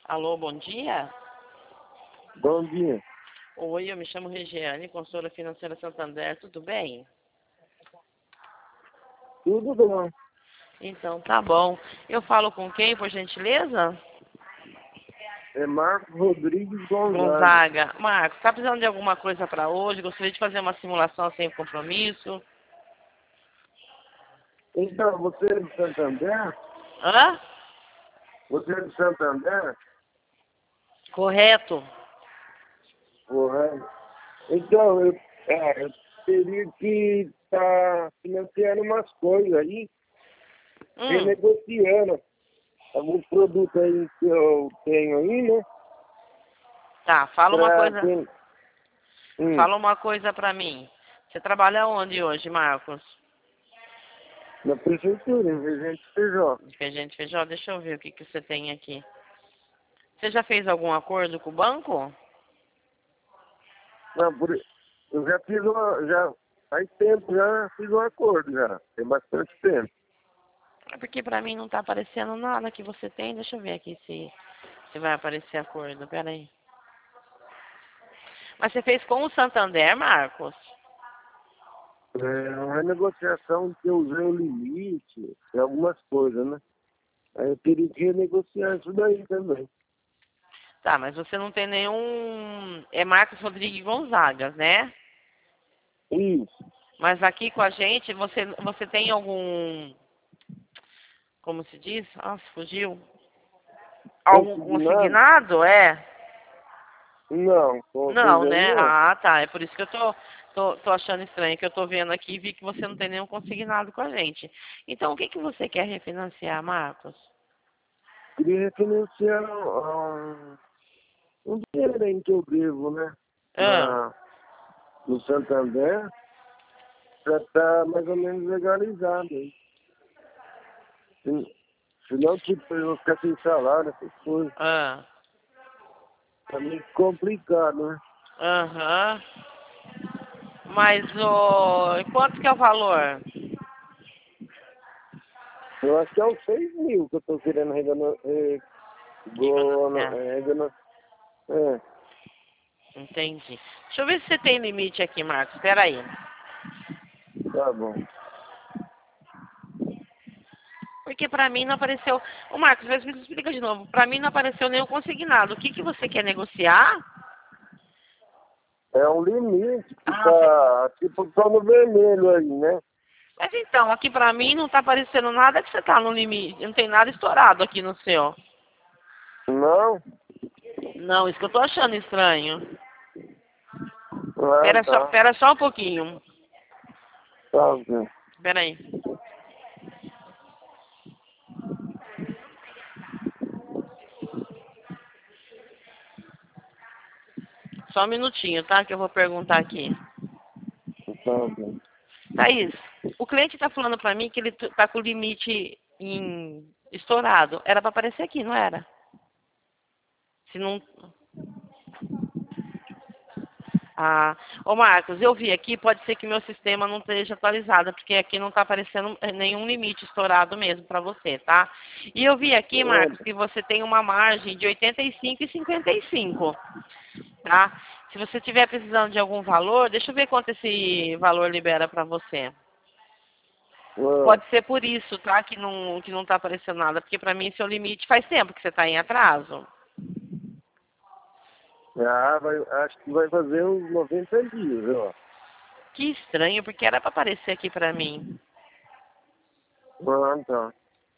Alô, bom dia. Bom dia. Oi, eu me chamo Regiane, consultora financeira Santander, tudo bem? Tudo bom? Então, tá bom. Eu falo com quem, por gentileza? É Marcos Rodrigues Gonzaga. Gonzaga. Marcos, tá precisando de alguma coisa para hoje? Gostaria de fazer uma simulação sem compromisso? Então, você é de Santander? Hã? Você é de Santander? Correto. Correto. Então, eu teria que estar financiando umas coisas aí, Hum, renegociando alguns produtos aí que eu tenho aí, né? tá, fala uma Pra coisa. ter... Hum, Fala uma coisa pra mim. Você trabalha onde hoje, Marcos? na prefeitura, em Regente PJ. Gente, feijão, deixa eu ver o que que você tem aqui. Você já fez algum acordo com o banco? Não, eu já fiz já faz tempo, já fiz um acordo já. Tem bastante tempo. É porque pra mim não tá aparecendo nada que você tem. Deixa eu ver aqui se vai aparecer acordo. Pera aí. Mas você fez com o Santander, Marcos? É uma negociação que eu usei o limite e algumas coisas, né? Aí eu teria que renegociar isso daí também. Tá, mas você não tem nenhum. É Marcos Rodrigues Gonzagas, né? Isso, Mas aqui com a gente, você tem algum. Como se diz? Nossa, fugiu. Algum consignado? consignado? É? Não, com vocês Não, aí né? não. Ah, tá. É por isso que eu tô achando estranho, que eu tô vendo aqui e vi que você não tem nenhum consignado com a gente. Então, o que que você quer refinanciar, Marcos? Queria refinanciar um dinheiro aí que eu devo, né? Ah, No Santander, já tá mais ou menos legalizado aí. Senão, tipo, eu vou ficar sem salário, essas coisas. ah, Tá meio complicado, né? aham. Mas quanto que é o valor? Eu acho que é uns 6.000 que eu tô querendo É, é, entendi. Deixa eu ver se você tem limite aqui, Marcos. Espera aí. tá bom. Porque pra mim não apareceu. Ô, Marcos, me explica de novo. Pra mim não apareceu nenhum consignado. O que que você quer negociar? É um limite que Ah, tá, tipo, tá no vermelho aí, né? mas então, aqui pra mim não tá aparecendo nada que você tá no limite. Não tem nada estourado aqui no seu. Não? Não, isso que eu tô achando estranho. Ah, tá. Pera só um pouquinho. Tá, ok. Pera aí. Só um minutinho, tá? Que eu vou perguntar aqui. Tá, ok. Thaís, o cliente tá falando pra mim que ele tá com o limite estourado. Era pra aparecer aqui, não era? Se não. Ah, ô Marcos, eu vi aqui, pode ser que meu sistema não esteja atualizado, porque aqui não está aparecendo nenhum limite estourado mesmo para você, tá? E eu vi aqui, Marcos, que você tem uma margem de 85 e 55, tá? Se você estiver precisando de algum valor, deixa eu ver quanto esse valor libera para você. Ah, Pode ser por isso, tá? Que não está aparecendo nada, porque para mim seu limite faz tempo que você está em atraso. acho que vai fazer uns 90 dias, ó. Que estranho, porque era para aparecer aqui para mim. Ah, tá.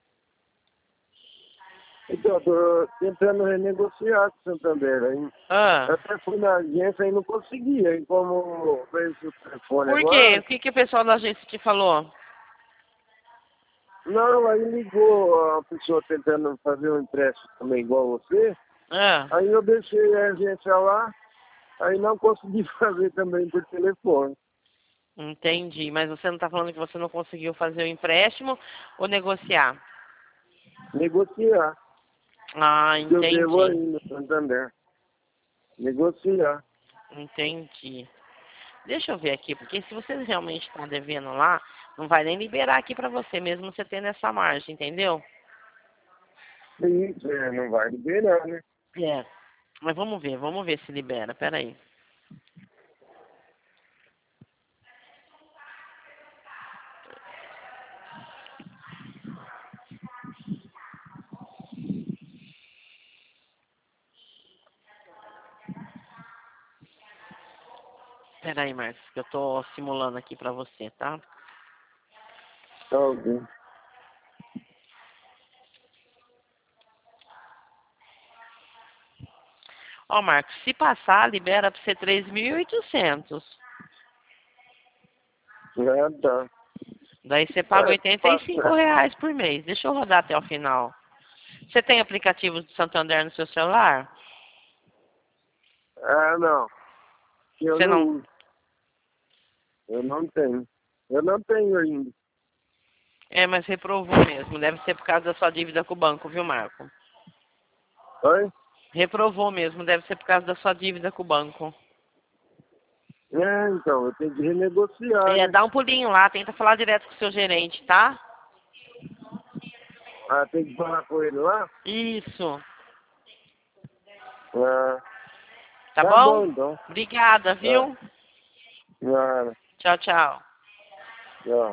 Então, eu tô tentando renegociar com o Santander aí. Ah. Eu até fui na agência e não conseguia. E como fez o telefone Por quê? agora, O que, que o pessoal da agência te falou? não, aí ligou a pessoa tentando fazer um empréstimo também igual você. Ah, Aí eu deixei a agência lá, aí não consegui fazer também por telefone. entendi. Mas você não está falando que você não conseguiu fazer o empréstimo ou negociar? Negociar, Ah, que eu devo entendi. ainda, Santander. Negociar. Entendi. Deixa eu ver aqui, porque se você realmente está devendo lá, não vai nem liberar aqui para você, mesmo você tendo essa margem, entendeu? Isso, não vai liberar, né? É. Mas vamos ver se libera. Pera aí. Pera aí, Marcos, que eu tô simulando aqui pra você, tá? Tá ok. Ó, Marcos, se passar, libera pra você 3.800. Tá. Daí você paga Passa. R$ 85 por mês. Deixa eu rodar até o final. Você tem aplicativos do Santander no seu celular? Ah, não. Eu Você não não... uso. Eu não tenho. Eu não tenho ainda. É, mas reprovou mesmo. Deve ser por causa da sua dívida com o banco, viu, Marco? Oi? Reprovou mesmo. Deve ser por causa da sua dívida com o banco. É, então, eu tenho que renegociar, É, né? dá um pulinho lá. Tenta falar direto com o seu gerente, tá? Ah, tem que falar com ele lá? Isso. Ah, Tá tá bom? bom, então. Obrigada, Tá. viu? Ah, Tchau, tchau. tchau.